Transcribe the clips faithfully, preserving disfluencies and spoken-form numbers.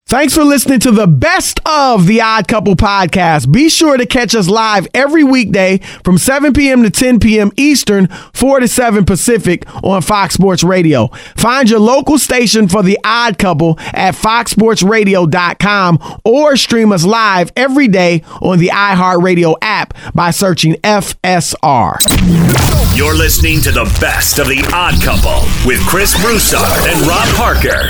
Thanks for listening to the best of the Odd Couple podcast. Be sure to catch us live every weekday from seven p.m. to ten p.m. Eastern, four to seven Pacific on Fox Sports Radio. Find your local station for the Odd Couple at fox sports radio dot com or stream us live every day on the iHeartRadio app by searching F S R. You're listening to the best of the Odd Couple with Chris Broussard and Rob Parker.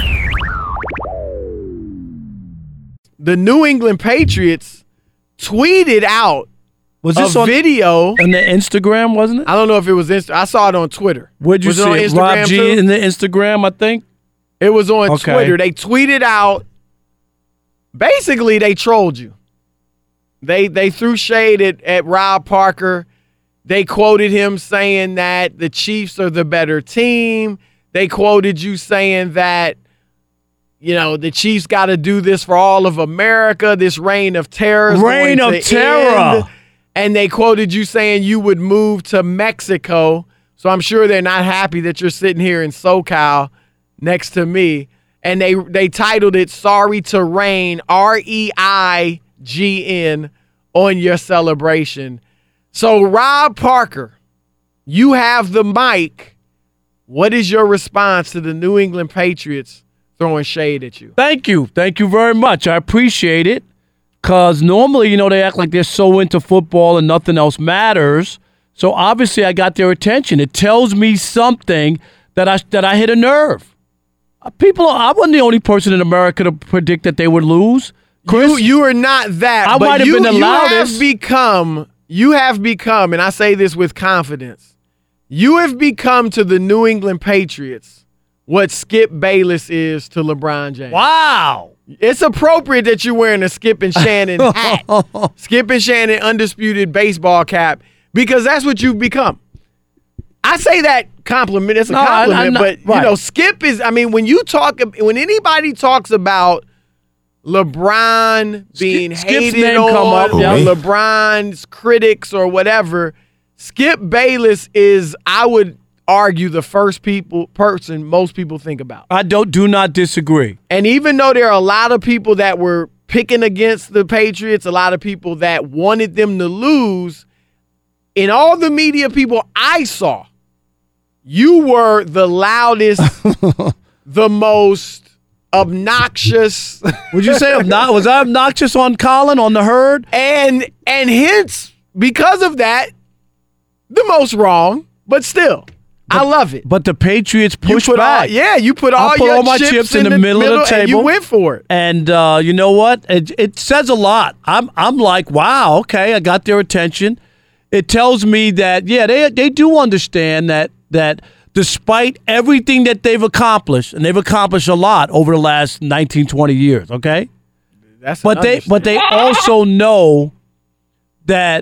The New England Patriots tweeted out was this a on, video on the Instagram, wasn't it? I don't know if it was Insta. I saw it on Twitter. Where'd you was see it? On it? Instagram Rob G too? in the Instagram, I think. It was on Okay. Twitter. They tweeted out. Basically, they trolled you. They they threw shade at, at Rob Parker. They quoted him saying that the Chiefs are the better team. They quoted you saying that, you know, the Chiefs got to do this for all of America, this reign of terror. is Reign going of to terror. end. And they quoted you saying you would move to Mexico. So I'm sure they're not happy that you're sitting here in SoCal next to me. And they they titled it Sorry to Reign, R E I G N, on your celebration. So, Rob Parker, you have the mic. What is your response to the New England Patriots throwing shade at you? Thank you. Thank you very much. I appreciate it. Because normally, you know, they act like they're so into football and nothing else matters. So obviously I got their attention. It tells me something that I that I hit a nerve. Uh, People, I wasn't the only person in America to predict that they would lose. Chris, you, you are not that. I but might have you, been the you loudest. have become, you have become, and I say this with confidence, you have become to the New England Patriots what Skip Bayless is to LeBron James. wow. It's appropriate that you're wearing a Skip and Shannon hat. Skip and Shannon undisputed baseball cap, because that's what you've become. I say that compliment. It's a No, I- compliment, I'm not- but you right. know, Skip is. I mean, when you talk, when anybody talks about LeBron being Skip- Skip's hated name on, come up, or yeah. LeBron's critics or whatever, Skip Bayless is, I would argue, the first people person most people think about. I don't do not disagree. And even though there are a lot of people that were picking against the Patriots, a lot of people that wanted them to lose, in all the media people I saw, you were the loudest, the most obnoxious, Would you say obnoxious? Was I obnoxious on Colin, on the herd? and and hence, because of that, the most wrong, but still. I love it. But the Patriots You pushed put all, back. yeah, you put all I put your all my chips, chips in the middle of the and table. you went for it. And uh, you know what? It, it says a lot. I'm I'm like, wow, okay, I got their attention. It tells me that, yeah, they they do understand that that despite everything that they've accomplished, and they've accomplished a lot over the last nineteen, twenty years, okay? That's But an they but they also know that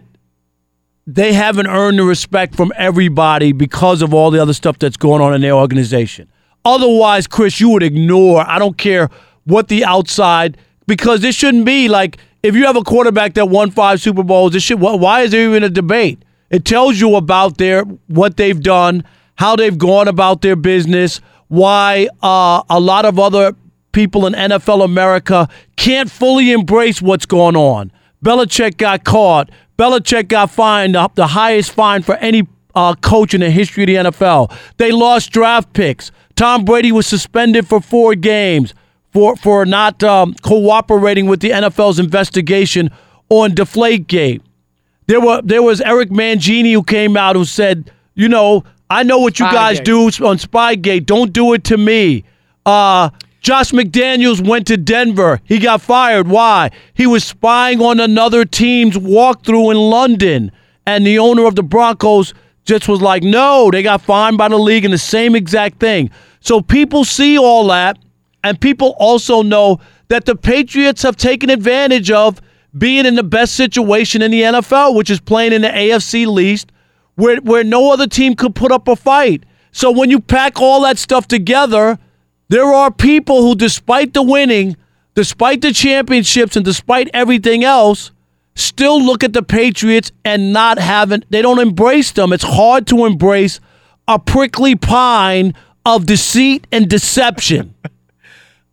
they haven't earned the respect from everybody because of all the other stuff that's going on in their organization. Otherwise, Chris, you would ignore, I don't care what the outside, because this shouldn't be like, if you have a quarterback that won five Super Bowls, this should, why is there even a debate? It tells you about their what they've done, how they've gone about their business, why uh, a lot of other people in N F L America can't fully embrace what's going on. Belichick got caught. Belichick got fined, uh, the highest fine for any uh, coach in the history of the N F L. They lost draft picks. Tom Brady was suspended for four games for, for not um, cooperating with the N F L's investigation on Deflategate. There were there was Eric Mangini who came out who said, you know, I know what you guys Spygate. do on Spygate. Don't do it to me. Uh, Josh McDaniels went to Denver. He got fired. Why? He was spying on another team's walkthrough in London. And the owner of the Broncos just was like, no, they got fined by the league and the same exact thing. So people see all that, and people also know that the Patriots have taken advantage of being in the best situation in the N F L, which is playing in the A F C least, where, where no other team could put up a fight. So when you pack all that stuff together, there are people who, despite the winning, despite the championships, and despite everything else, still look at the Patriots and not having, they don't embrace them. It's hard to embrace a prickly pine of deceit and deception.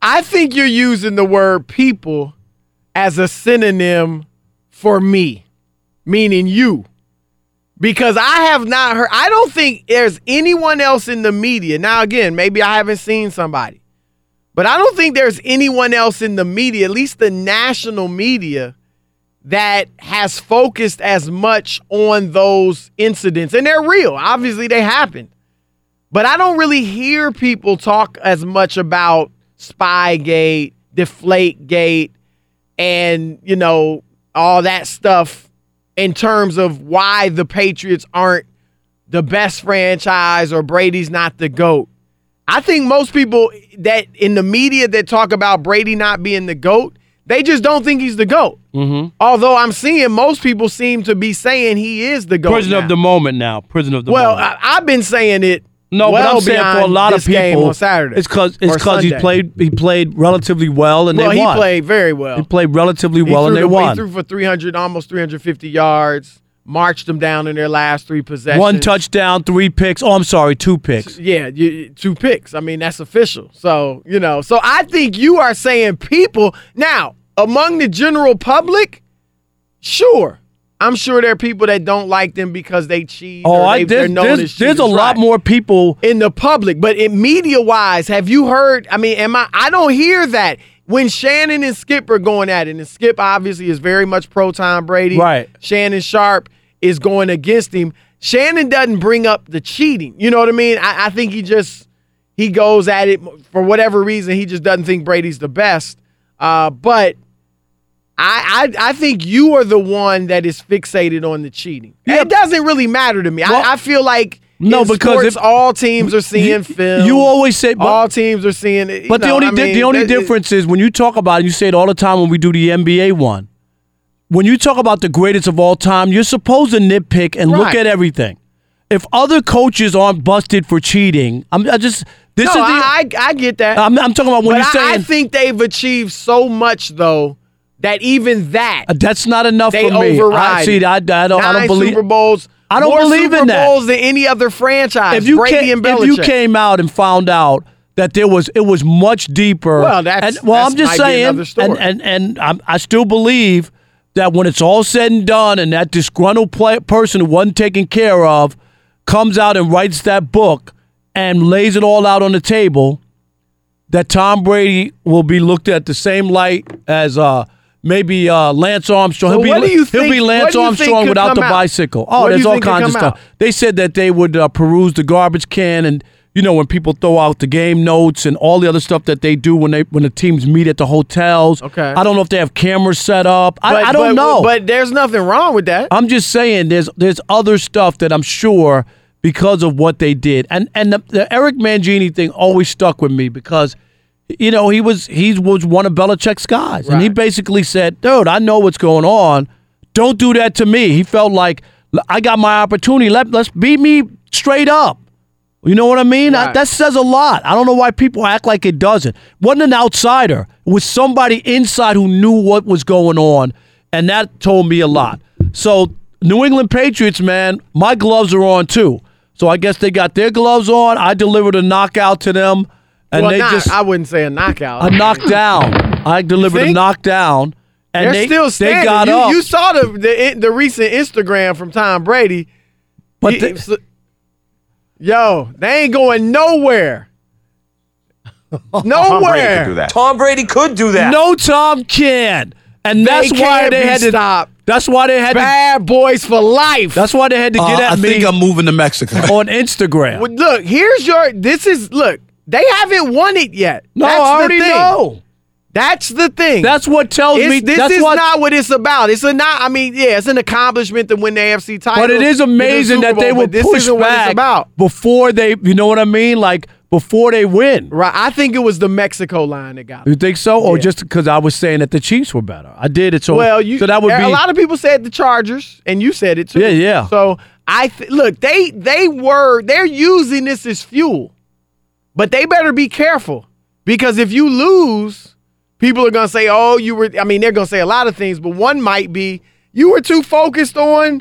I think you're using the word people as a synonym for me, meaning you. Because I have not heard, I don't think there's anyone else in the media. Now, again, maybe I haven't seen somebody, but I don't think there's anyone else in the media, at least the national media, that has focused as much on those incidents. And they're real. Obviously, they happened. But I don't really hear people talk as much about Spygate, Deflategate, and, you know, all that stuff in terms of why the Patriots aren't the best franchise or Brady's not the GOAT. I think most people that in the media that talk about Brady not being the GOAT, they just don't think he's the GOAT. Mm-hmm. Although I'm seeing most people seem to be saying he is the GOAT. Prison now. of the moment now. Prison of the well, moment. Well, I've been saying it. No, well but I'm saying for a lot of people, on Saturday it's because it's because he played he played relatively well and well, they won. He played very well. He played relatively well he and they the, won. He threw for three hundred, almost three hundred fifty yards. Marched them down in their last three possessions. One touchdown, three picks. Oh, I'm sorry, two picks. Yeah, you, two picks. I mean, that's official. So you know, so I think you are saying people now among the general public. Sure. I'm sure there are people that don't like them because they cheat. Oh, or I, they, there's, they're known there's, as there's a cheaters, lot right. more people in the public. But in media-wise, have you heard? I mean, am I? I don't hear that when Shannon and Skip are going at it. And Skip obviously is very much pro Tom Brady. Right. Shannon Sharp is going against him. Shannon doesn't bring up the cheating. You know what I mean? I, I think he just he goes at it for whatever reason. He just doesn't think Brady's the best. Uh, but. I, I I think you are the one that is fixated on the cheating. Yeah. It doesn't really matter to me. Well, I, I feel like no, in because sports, if, all teams are seeing you, film. You always say, but, all teams are seeing it. But know, the only I di- mean, the only that, difference is when you talk about it, you say it all the time when we do the N B A one. When you talk about the greatest of all time, you're supposed to nitpick and look Right. at everything. If other coaches aren't busted for cheating, I'm I just this no, is the, I, I I get that. I'm, I'm talking about when but you're I, saying I think they've achieved so much though that even that uh, that's not enough they for me. override. I see. I, I don't. Nine I don't believe. Super Bowls. I don't more believe Super in that. Bowls than any other franchise. If you Brady came, and Belichick. if you came out and found out that there was it was much deeper. Well, that's- and, well, that's I'm just might be saying, another story. and and and I'm, I still believe that when it's all said and done, and that disgruntled play, person who wasn't taken care of comes out and writes that book and lays it all out on the table, that Tom Brady will be looked at the same light as uh, maybe uh, Lance Armstrong. So he'll be, what do you he'll think- be what Lance do you think Armstrong could without come the out? bicycle. Oh, What do there's you all think could kinds of come stuff. out? They said that they would uh, peruse the garbage can, and you know when people throw out the game notes and all the other stuff that they do when they when the teams meet at the hotels. Okay. I don't know if they have cameras set up. I, But- I don't but- know. But there's nothing wrong with that. I'm just saying there's there's other stuff that I'm sure because of what they did. And and the, the Eric Mangini thing always stuck with me because you know, he was he was one of Belichick's guys. And he Right. basically said, "Dude, I know what's going on. Don't do that to me." He felt like I got my opportunity. Let let's beat me straight up. You know what I mean? I, Right. that says a lot. I don't know why people act like it doesn't. Wasn't an outsider. It was somebody inside who knew what was going on, and that told me a lot. So New England Patriots, man, my gloves are on too. So I guess they got their gloves on. I delivered a knockout to them, and well, they not, just I wouldn't say a knockout. a knockdown. I delivered a think? knockdown, and They're they still standing. they got you, up. you saw the, the the recent Instagram from Tom Brady. But He- they- so- yo, they ain't going nowhere. Nowhere. Tom Brady could do that. no, Tom can, and that's They why can't they be had to. stopped. That's why they had to. Bad boys for life. That's why they had to get Uh, at I me think I'm moving to Mexico. on Instagram. Well, look, here's your. This is look. They haven't won it yet. no, That's I the already thing. know. That's the thing. That's what tells It's- me. this that's is what, not what it's about. It's a not. I mean, yeah, it's an accomplishment to win the A F C title. But it is to the amazing Super that they Bowl, will but this push isn't what it's back about. before they. You know what I mean? Like before they win. Right. I think it was the Mexico line that got You it. think so, or Yeah. just because I was saying that the Chiefs were better? I did it so. Well, you. so that would a be lot of people said the Chargers, and you said it too. Yeah, yeah. So I th- look. They they were they're using this as fuel, but they better be careful because if you lose. People are going to say, oh, you were, I mean, they're going to say a lot of things, but one might be you were too focused on,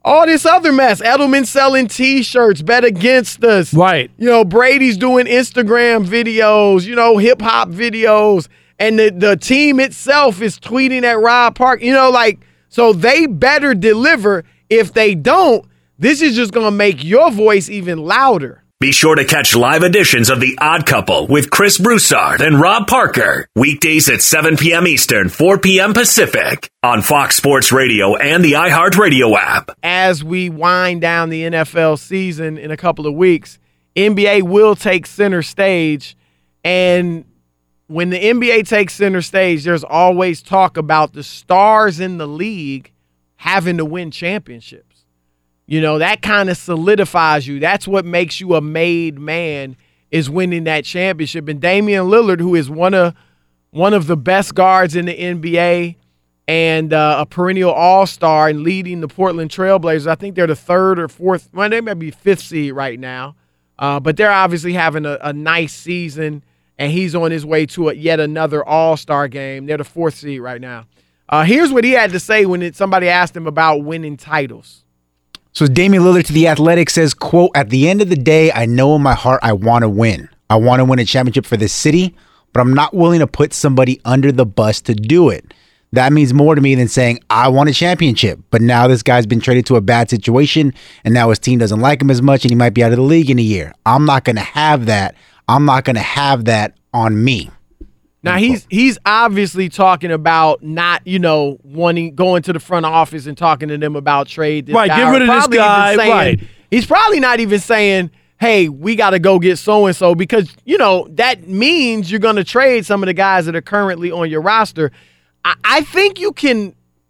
all this other mess. Edelman selling T-shirts, bet against us. Right. You know, Brady's doing Instagram videos, you know, hip-hop videos. And the, the team itself is tweeting at Rob Park. You know, like, so they better deliver. If they don't, this is just going to make your voice even louder. Be sure to catch live editions of The Odd Couple with Chris Broussard and Rob Parker. Weekdays at seven p.m. Eastern, four p.m. Pacific on Fox Sports Radio and the iHeartRadio app. As we wind down the N F L season in a couple of weeks, N B A will take center stage. And when the N B A takes center stage, there's always talk about the stars in the league having to win championships. You know, that kind of solidifies you. That's what makes you a made man, is winning that championship. And Damian Lillard, who is one of one of the best guards in the N B A and uh, a perennial all-star and leading the Portland Trailblazers. I think they're the third or fourth. Well, they might be fifth seed right now. Uh, but they're obviously having a, a nice season, and he's on his way to a, yet another all-star game. They're the fourth seed right now. Uh, here's what he had to say when it, somebody asked him about winning titles. So Damian Lillard to The Athletic says, quote, "At the end of the day, I know in my heart I want to win. I want to win a championship for this city, but I'm not willing to put somebody under the bus to do it. That means more to me than saying I want a championship. But now this guy's been traded to a bad situation, and now his team doesn't like him as much, and he might be out of the league in a year. I'm not going to have that. I'm not going to have that on me." Now, he's he's obviously talking about not, you know, wanting going to the front office and talking to them about trade. This Right, guy, get rid of this probably even guy, saying- right. He's probably not even saying, hey, we got to go get so-and-so, because, you know, that means you're going to trade some of the guys that are currently on your roster. I, I think you can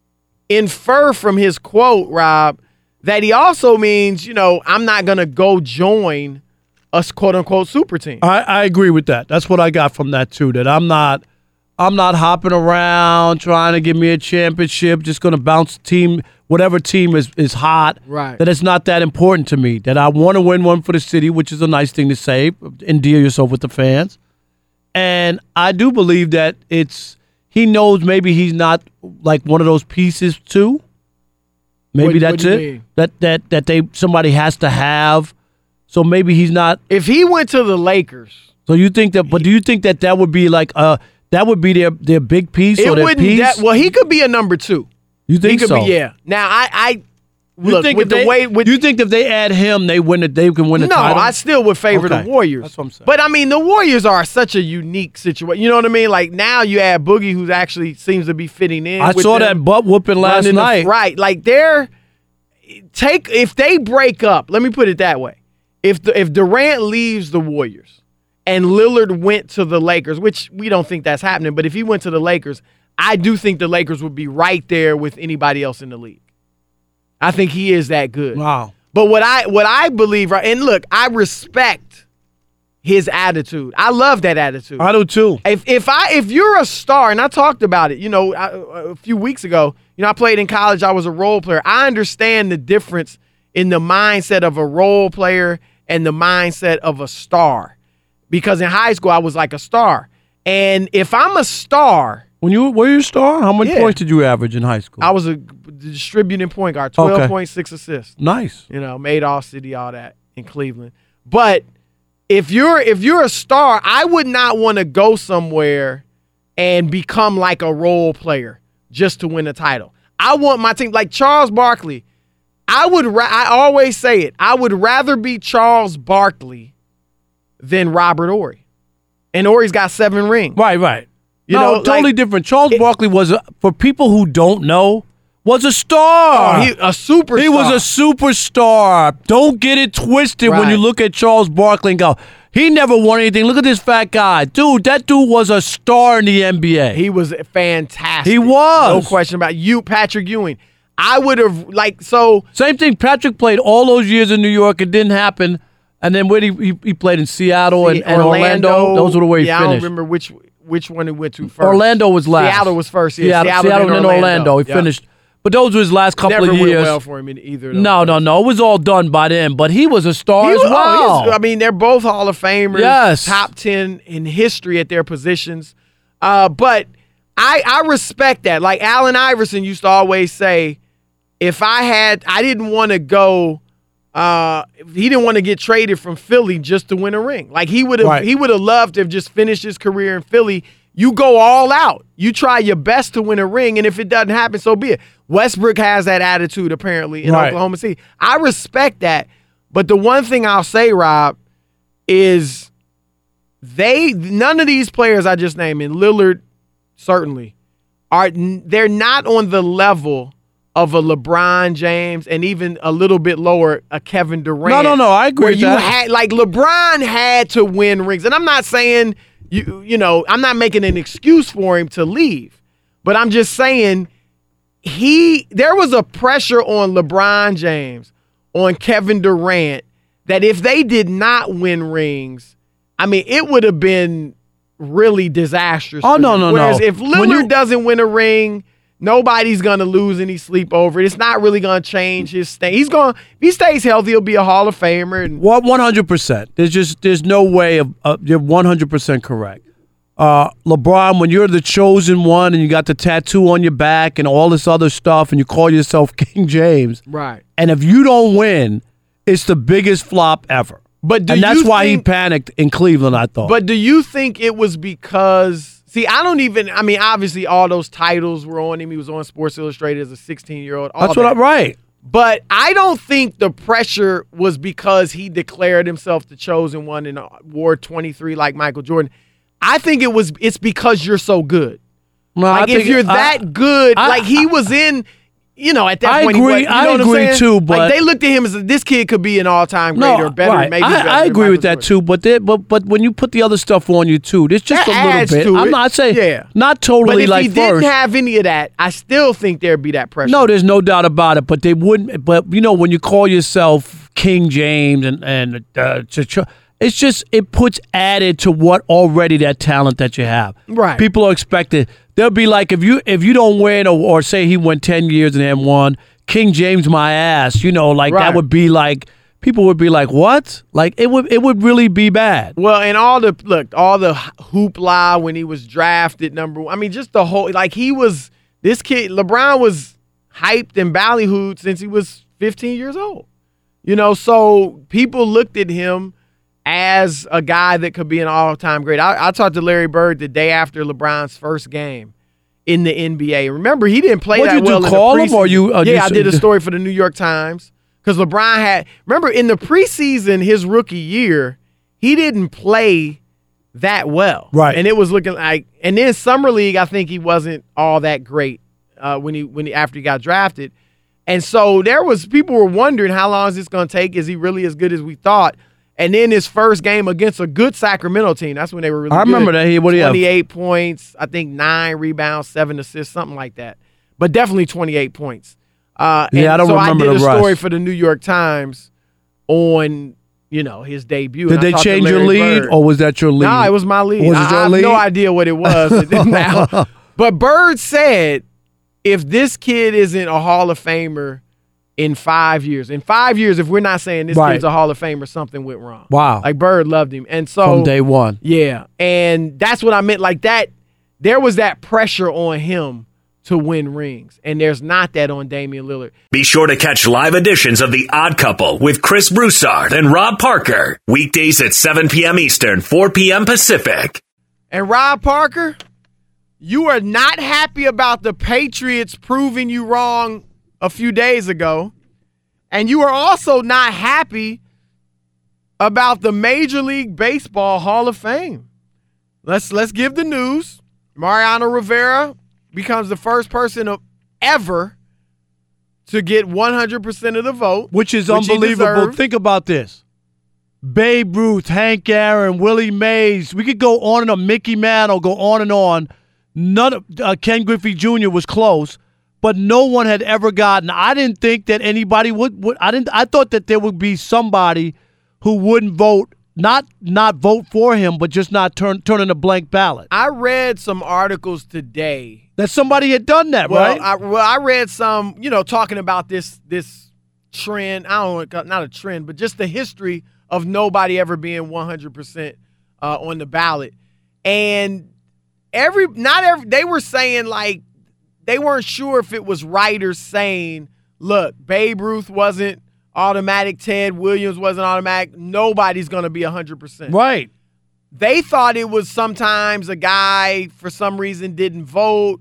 infer from his quote, Rob, that he also means, you know, I'm not going to go join a quote-unquote super team. I, I agree with that. That's what I got from that too. That I'm not, I'm not hopping around trying to give me a championship. Just going to bounce team, whatever team is is hot. Right. That it's not that important to me. That I want to win one for the city, which is a nice thing to say. Endear yourself with the fans. And I do believe that it's he knows maybe he's not like one of those pieces too. Maybe What- that's what do you it. mean? That that that they somebody has to have. So maybe he's not. If he went to the Lakers, So you think that? But do you think that that would be like uh that would be their their big piece it or their wouldn't. piece? That, well, he could be a number two. you think He could so? be, yeah. Now, I, I You look think with if the they, way with you think if they add him, they win it. They can win the no, title. I still would favor Okay. the Warriors. That's what I'm saying. But I mean, the Warriors are such a unique situation. You know what I mean? Like now, you add Boogie, who actually seems to be fitting in. I with saw them, that butt whooping last running the- night. right? Like they're take if they break up. Let me put it that way: if the, if Durant leaves the Warriors and Lillard went to the Lakers, which we don't think that's happening, but if he went to the Lakers, I do think the Lakers would be right there with anybody else in the league. I think he is that good. Wow. But what I what I believe, right, and look, I respect his attitude. I love that attitude. I do too. If if I if you're a star, and I talked about it, you know, I, a few weeks ago, you know, I played in college. I was a role player. I understand the difference in the mindset of a role player and the mindset of a star, because in high school I was like a star, and if I'm a star, When you were you a star, how many Yeah. points did you average in high school? I was a distributing point guard, twelve point six assists. nice. You know, made all city, all that in Cleveland. But if you're if you're a star, I would not want to go somewhere and become like a role player just to win a title. I want my team like Charles Barkley. I would ra- I always say it. I would rather be Charles Barkley than Robert Horry. And Horry's got seven rings. Right, right. You no, know, totally like- different. Charles Barkley was, a, for people who don't know, was a star. Oh, he, a superstar. He was a superstar. Don't get it twisted when Right. you look at Charles Barkley and go, he never won anything. Look at this fat guy. Dude, that dude was a star in the N B A. He was fantastic. He was. No question about it. You, Patrick Ewing. I would have, like, so. Same thing. Patrick played all those years in New York. It didn't happen. And then where he, he, he played in Seattle and, and Orlando. Those were the way he yeah, finished. I don't remember which which one he went to first. Orlando was last. Seattle was first. Yeah, Seattle, Seattle, Seattle then and then Orlando. He Yeah. finished. But those were his last couple Never of went years. well for him in either of those. No, no, no. It was all done by then. But he was a star He as was- oh, well. he was- I mean, they're both Hall of Famers. Yes. Top ten in history at their positions. Uh, but I I respect that. Like Allen Iverson used to always say, if I had, I didn't want to go. Uh, he didn't want to get traded from Philly just to win a ring. Like he would have, Right. he would have loved to have just finished his career in Philly. You go all out. You try your best to win a ring, and if it doesn't happen, so be it. Westbrook has that attitude apparently in Right. Oklahoma City. I respect that, but the one thing I'll say, Rob, is they none of these players I just named, and Lillard certainly, are they're not on the level of a LeBron James and even a little bit lower a Kevin Durant. No, no, no, I agree where with you that. had like LeBron had to win rings, and I'm not saying you you know I'm not making an excuse for him to leave, but I'm just saying he there was a pressure on LeBron James, on Kevin Durant, that if they did not win rings, I mean it would have been really disastrous. Oh, for no, them. no, Whereas no. if When Lillard you- doesn't win a ring, nobody's going to lose any sleep over it. It's not really going to change his stay. He's going if he stays healthy, he'll be a Hall of Famer. And Well, one hundred percent. There's just there's no way of uh, you're one hundred percent correct. Uh, LeBron, when you're the chosen one and you got the tattoo on your back and all this other stuff, and you call yourself King James, right. and if you don't win, it's the biggest flop ever. But do and that's you why think, he panicked in Cleveland, I thought. But do you think it was because see, I don't even I mean, obviously all those titles were on him. He was on Sports Illustrated as a sixteen-year-old. all that's what that. I'm right. But I don't think the pressure was because he declared himself the chosen one and wore twenty-three like Michael Jordan. I think it was it's because you're so good. No, I Like if think- you're I- that good, I- like he was in, you know, at that I point. he agree- was, you know I what I'm agree saying? too, but- like they looked at him as this kid could be an all-time great or better, right. maybe. I, better I than agree Michael with that Jordan. too, but there, but but when you put the other stuff on you too, there's just That a little adds bit. to I'm it. not saying Yeah. not But totally if like he didn't first. have any of that, I still think there'd be that pressure. No, there's no doubt about it. But they wouldn't. But you know, when you call yourself King James and and uh, ch- ch- it's just it puts added to what already that talent that you have. Right. People are expected. They'll be like if you if you don't win or, or say he went ten years and then won, King James my ass. You know, like Right. that would be like people would be like what? Like it would it would really be bad. Well, and all the look, all the hoopla when he was drafted number one. I mean, just the whole like he was this kid. LeBron was hyped and ballyhooed since he was fifteen years old. You know, so people looked at him as a guy that could be an all-time great. I, I talked to Larry Bird the day after LeBron's first game in the N B A. Remember, he didn't play What'd that you do, well in the call him, or preseason. you- uh, yeah, you I s- did a story for the New York Times because LeBron had. Remember, in the preseason, his rookie year, he didn't play that well, Right. And it was looking like. And then summer league, I think he wasn't all that great uh, when he when he after he got drafted. And so there was people were wondering how long is this going to take? Is he really as good as we thought? And then his first game against a good Sacramento team, that's when they were really I good. remember that. He- what do you have? twenty-eight points, I think nine rebounds, seven assists, something like that. But definitely twenty-eight points. Uh, Yeah, and I don't so remember I did the a story rush. for the New York Times on, you know, his debut. Did And I they talked to change your Larry lead, Bird. or was that your lead? No, it was my lead. Was it I, your I have lead? no idea what it was now. But Bird said, if this kid isn't a Hall of Famer in five years, in five years, if we're not saying this Right. kid's a Hall of Famer, something went wrong. Wow. Like Bird loved him. And so From day one. yeah. And that's what I meant. Like that, there was that pressure on him to win rings. And there's not that on Damian Lillard. Be sure to catch live editions of The Odd Couple with Chris Broussard and Rob Parker. Weekdays at seven p.m. Eastern, four p.m. Pacific. And Rob Parker, you are not happy about the Patriots proving you wrong a few days ago. And you are also not happy about the Major League Baseball Hall of Fame. Let's let's give the news. Mariano Rivera becomes the first person of ever to get one hundred percent of the vote. Which is which he unbelievable. deserved. Think about this. Babe Ruth, Hank Aaron, Willie Mays. We could go on and on. Mickey Mantle, go on and on. None of uh, Ken Griffey Junior was close, but no one had ever gotten. I didn't think that anybody would. would I didn't. I thought that there would be somebody who wouldn't vote, not not vote for him, but just not turn turn in a blank ballot. I read some articles today. That somebody had done that, Well, right? I, well, I read some, you know, talking about this this trend. I don't know, not a trend, but just the history of nobody ever being one hundred percent uh, on the ballot. And every, not every, they were saying like, they weren't sure if it was writers saying look, Babe Ruth wasn't automatic. Ted Williams wasn't automatic. Nobody's going to be one hundred percent. Right. They thought it was sometimes a guy for some reason didn't vote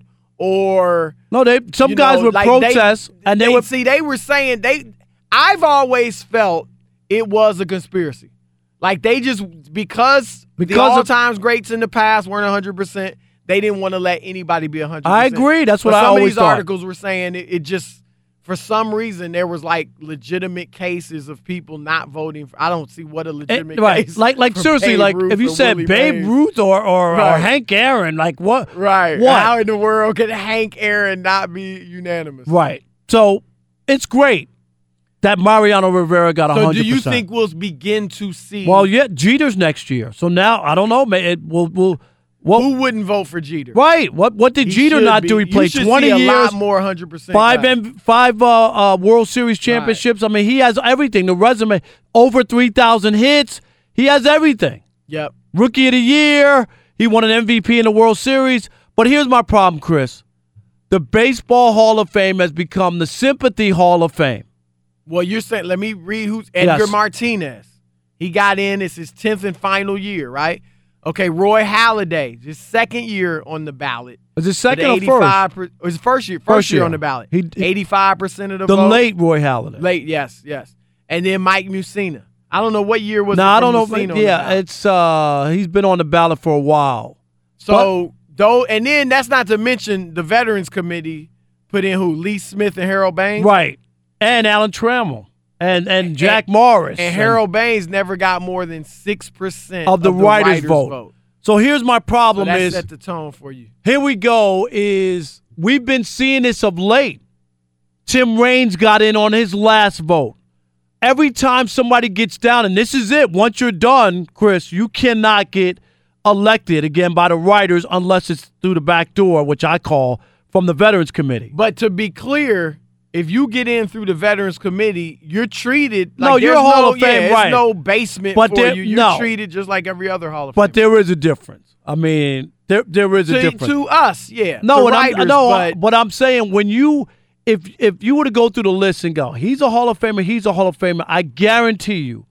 or no, they some you guys know, would like protest they, and they, they would see they were saying they I've always felt it was a conspiracy. Like they just because, Because the of- all-time greats in the past weren't one hundred percent, they didn't want to let anybody be one hundred percent. I agree. That's what but I some always of these thought. articles were saying it, it just for some reason there was like legitimate cases of people not voting for. I don't see what a legitimate Eh, right. case. Like like for seriously, Babe like Ruth if you or said Willie Babe Mays. Ruth or or, or Right. Hank Aaron, like what? Right. What? How in the world could Hank Aaron not be unanimous? Right. So it's great that Mariano Rivera got one So hundred percent. do you think we'll begin to see Well, yeah, Jeter's next year. So now I don't know. man, It will will what? who wouldn't vote for Jeter? Right. What what did He Jeter should not be. do? He You played should twenty see a years, lot more one hundred percent five guys. M, five uh, uh, World Series championships. I mean, he has everything. The resume, over three thousand hits. He has everything. Yep. Rookie of the year. He won an M V P in the World Series. But here's my problem, Chris. The Baseball Hall of Fame has become the Sympathy Hall of Fame. Well, you're saying, let me read who's Edgar Yes. Martinez. He got in. It's his tenth and final year, right? Okay, Roy Halladay, his second year on the ballot. Was it second or eighty-five first? per, his first year, first, First year year. on the ballot. He- he- eighty-five percent of the, The vote. late Roy Halladay. Late, yes, yes. And then Mike Mussina. I don't know what year was No, it I from don't know. Mussina but on the Yeah, ballot. it's uh, he's been on the ballot for a while. So, though, and then that's not to mention the Veterans Committee put in who? Lee Smith and Harold Baines? Right. And Alan Trammell. And and Jack Morris. And Harold Baines never got more than six percent of the, writers, vote. vote. So here's my So problem that is set the tone for you. here we go is we've been seeing this of late. Tim Raines got in on his last vote. Every time somebody gets down, and this is it, once you're done, Chris, you cannot get elected again by the writers unless it's through the back door, which I call from the Veterans Committee. But to be clear, if you get in through the Veterans Committee, you're treated like No, you're there's a Hall no, of Fame, yeah, right. There's no basement But for there- you. You're no. treated just like every other Hall of But Fame. there is a difference. I mean, there there is a to, difference. to us, yeah. No, to and writers, I'm, no, but but I'm saying when you, if if you were to go through the list and go, he's a Hall of Famer, he's a Hall of Famer, I guarantee you,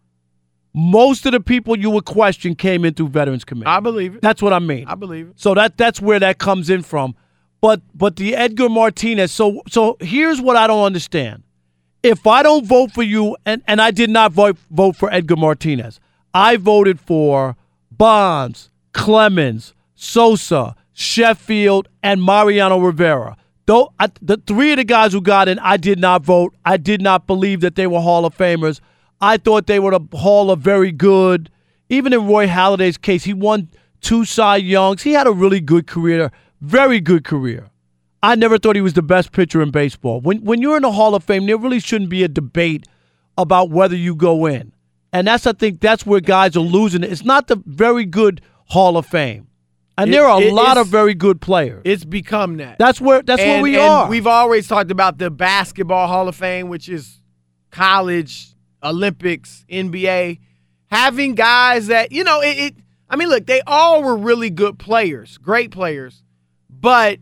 most of the people you would question came in through Veterans Committee. I believe it. That's what I mean. I believe it. So that that's where that comes in from. But but the Edgar Martinez. So so here's what I don't understand. If I don't vote for you, and, and I did not vote vote for Edgar Martinez, I voted for Bonds, Clemens, Sosa, Sheffield, and Mariano Rivera. Though I, the three of the guys who got in, I did not vote. I did not believe that they were Hall of Famers. I thought they were the Hall of Very Good. Even in Roy Halladay's case, he won two Cy Youngs. He had a really good career, very good career. I never thought he was the best pitcher in baseball. When when you're in the Hall of Fame, there really shouldn't be a debate about whether you go in. And that's, I think, that's where guys are losing it. It's not the very good Hall of Fame. And It- there are a it- lot it's- of very good players. It's become that. That's where that's and, where we and are. We've always talked about the Basketball Hall of Fame, which is college, Olympics, N B A. Having guys that, you know, it, it I mean, look, they all were really good players, great players. But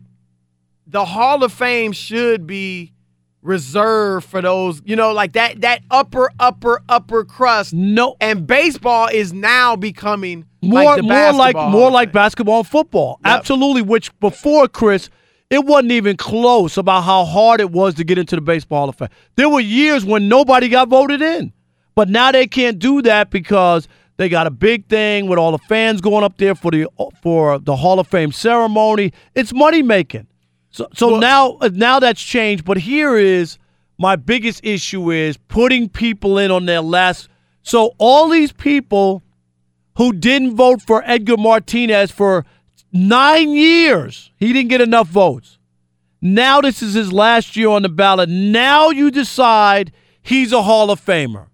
the Hall of Fame should be reserved for those, you know, like that that upper, upper, upper crust. no And baseball is now becoming more like the more like Basketball Hall more of like Fame. basketball and football. Yep. Absolutely. Which before, Chris, it wasn't even close about how hard it was to get into the Baseball Hall of Fame. There were years when nobody got voted in. But now they can't do that because they got a big thing with all the fans going up there for the for the Hall of Fame ceremony. It's money making. So so Well- now now that's changed. But here is my biggest issue is putting people in on their last. So all these people who didn't vote for Edgar Martinez for nine years, he didn't get enough votes. Now this is his last year on the ballot. Now you decide he's a Hall of Famer.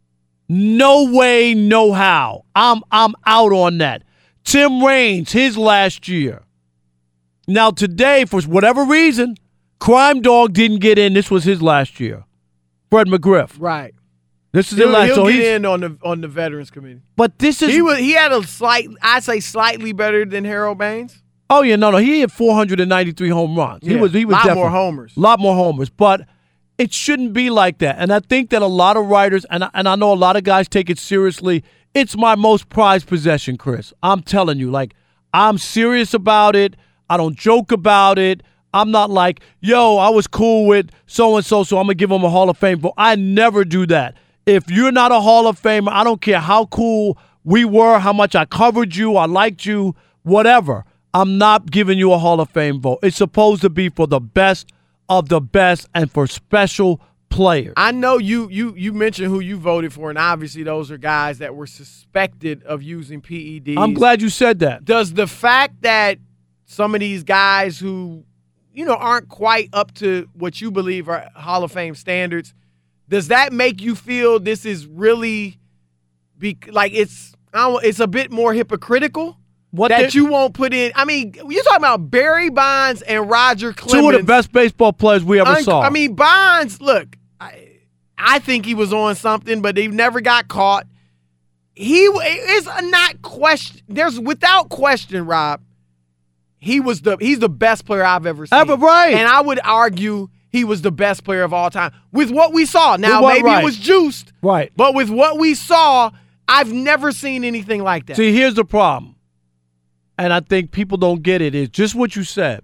No way, no how. I'm I'm out on that. Tim Raines, his last year. Now today, for whatever reason, Crime Dog didn't get in. This was his last year. Fred McGriff. Right. This is his He'll, last. he'll So get he's, in on the on the Veterans Committee. but this is He was he had a slight, I'd say slightly better than Harold Baines. oh yeah, no, no. He had four hundred ninety-three home runs. He Yeah, was he was lot definitely more homers. A lot more homers. But it shouldn't be like that. And I think that a lot of writers, and I, and I know a lot of guys take it seriously. It's my most prized possession, Chris. I'm telling you, like, I'm serious about it. I don't joke about it. I'm not like, yo, I was cool with so-and-so, so I'm going to give him a Hall of Fame vote. I never do that. If you're not a Hall of Famer, I don't care how cool we were, how much I covered you, I liked you, whatever. I'm not giving you a Hall of Fame vote. It's supposed to be for the best of the best and for special players. I know you you you mentioned who you voted for, and obviously those are guys that were suspected of using P E Ds. I'm glad you said that. Does the fact that some of these guys who, you know, aren't quite up to what you believe are Hall of Fame standards, does that make you feel this is really be like it's I don't, it's a bit more hypocritical? What that they, you won't put in. I mean, you're talking about Barry Bonds and Roger Clemens. Two of the best baseball players we ever Un- saw. I mean, Bonds, look, I, I think he was on something, but he never got caught. He is not question. There's without question, Rob. He was the he's the best player I've ever seen. Ever, right. And I would argue he was the best player of all time with what we saw. Now, what, maybe right. it was juiced. Right. But with what we saw, I've never seen anything like that. See, here's the problem. And I think people don't get it, is just what you said.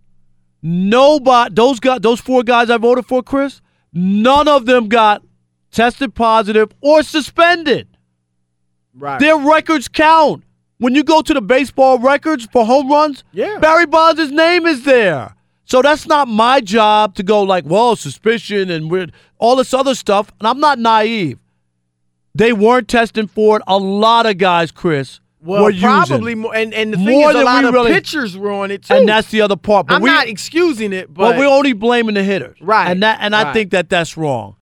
Nobody, those guys, those four guys I voted for, Chris, none of them got tested positive or suspended. Right. Their records count. When you go to the baseball records for home runs, yeah. Barry Bonds' name is there. So that's not my job to go like, well, suspicion and weird, all this other stuff. And I'm not naive. They weren't testing for it. A lot of guys, Chris, Well, were probably using. more, and, and the thing More is, a than lot we of really- pitchers were on it too. And that's the other part. But I'm we, not excusing it, but, but we're only blaming the hitters. Right, And that, and I right. think that that's wrong.